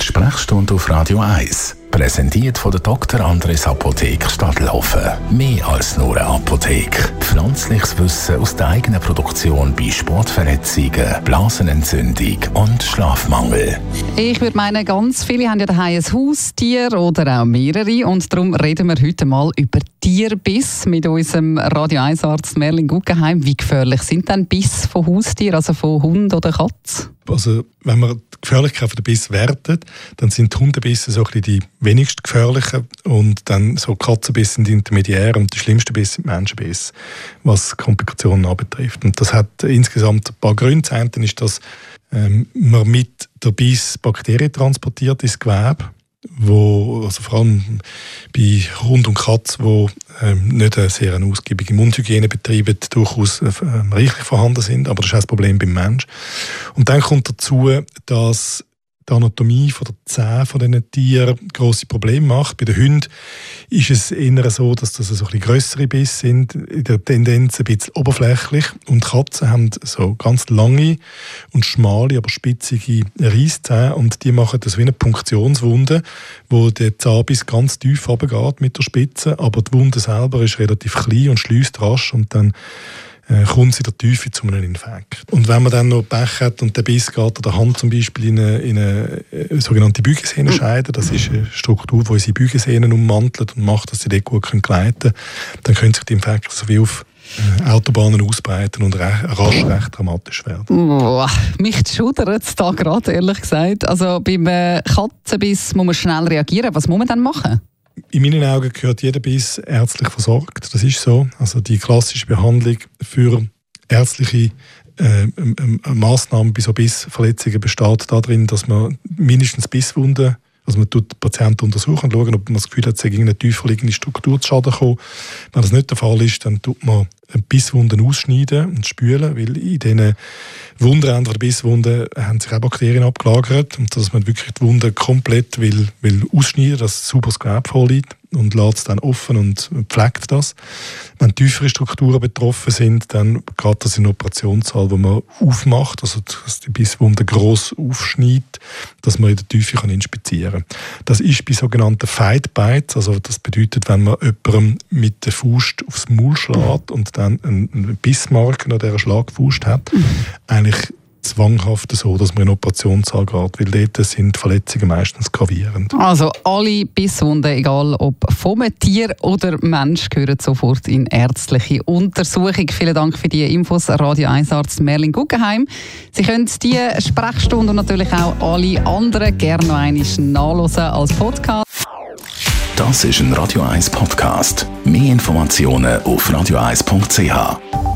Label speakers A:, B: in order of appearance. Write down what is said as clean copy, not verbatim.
A: Sprechstunde auf Radio 1. Präsentiert von der Dr. Andres Apotheke Stadtlaufen. Mehr als nur eine Apotheke. Pflanzliches Wissen aus der eigenen Produktion bei Sportverletzungen, Blasenentzündung und Schlafmangel.
B: Ich würde meinen, ganz viele haben ja daheim ein Haustier oder auch mehrere. Und darum reden wir heute mal über Tierbiss mit unserem Radio 1-Arzt Merlin Guggenheim. Wie gefährlich sind denn Biss von Haustieren, also von Hund oder Katz?
C: Also, wenn man die Gefährlichkeit der Biss wertet, dann sind die Hundebisse so ein bisschen die wenigst gefährlichen und dann so Katzenbisse sind intermediär und die schlimmsten Bisse sind Menschenbisse, was Komplikationen anbetrifft. Und das hat insgesamt ein paar Gründe. Das eine ist, dass man mit der Biss Bakterien transportiert ins Gewebe, wo, also vor allem bei Hund und Katz, wo nicht eine sehr ausgiebige Mundhygiene betreiben, durchaus reichlich vorhanden sind, aber das ist auch das Problem beim Mensch. Und dann kommt dazu, dass die Anatomie der Zähne von diesen Tieren grosse Probleme macht. Bei den Hunden ist es eher so, dass das so ein bisschen grössere Bisse sind, in der Tendenz ein bisschen oberflächlich. Und Katzen haben so ganz lange und schmale, aber spitzige Reisszähne und die machen das wie eine Punktionswunde, wo der Zahnbiss ganz tief runtergeht mit der Spitze, aber die Wunde selber ist relativ klein und schliesst rasch und dann kommt sie in der Tiefe zu einem Infekt. Und wenn man dann noch Pech hat und der Biss geht an der Hand zum Beispiel in eine sogenannte Beugesehnenscheide, das ist eine Struktur, die unsere Beugesehnen ummantelt und macht, dass sie dort gut gleiten können, dann können sich die Infekte so wie auf Autobahnen ausbreiten und rasch recht dramatisch werden.
B: Boah, mich schudert es da gerade, ehrlich gesagt. Also beim Katzenbiss muss man schnell reagieren. Was muss man dann machen?
C: In meinen Augen gehört jeder Biss ärztlich versorgt. Das ist so. Also die klassische Behandlung für ärztliche Massnahmen bei so Bissverletzungen besteht darin, dass man mindestens Bisswunden, also man tut den Patienten untersuchen und schauen, ob man das Gefühl hat, es sei irgendeine tiefer liegende Struktur zu Schaden gekommen. Wenn das nicht der Fall ist, dann tut man Bisswunden ausschneiden und spülen, weil in diesen Wundrändern der Bisswunden haben sich auch Bakterien abgelagert und dass man wirklich die Wunde komplett will ausschneiden, dass sauberes Gewebe vorliegt und lässt es dann offen und pflegt das. Wenn tiefere Strukturen betroffen sind, dann geht das in einen Operationssaal, wo man aufmacht, also dass die Bisswunde gross aufschneidet, dass man in der Tiefe inspizieren kann. Das ist bei sogenannten Fight Bites, also das bedeutet, wenn man jemandem mit der Faust aufs Maul schlägt und dann einen Bissmarken an dieser Schlagfaust hat, eigentlich zwanghaft so, dass man in den Operationssaal geht, weil dort sind Verletzungen meistens gravierend.
B: Also alle Bisswunden, egal ob vom Tier oder Mensch, gehören sofort in ärztliche Untersuchung. Vielen Dank für die Infos, Radio 1-Arzt Merlin Guggenheim. Sie können die Sprechstunde und natürlich auch alle anderen gerne noch einmal nachhören als Podcast.
A: Das ist ein Radio 1 Podcast. Mehr Informationen auf radio1.ch.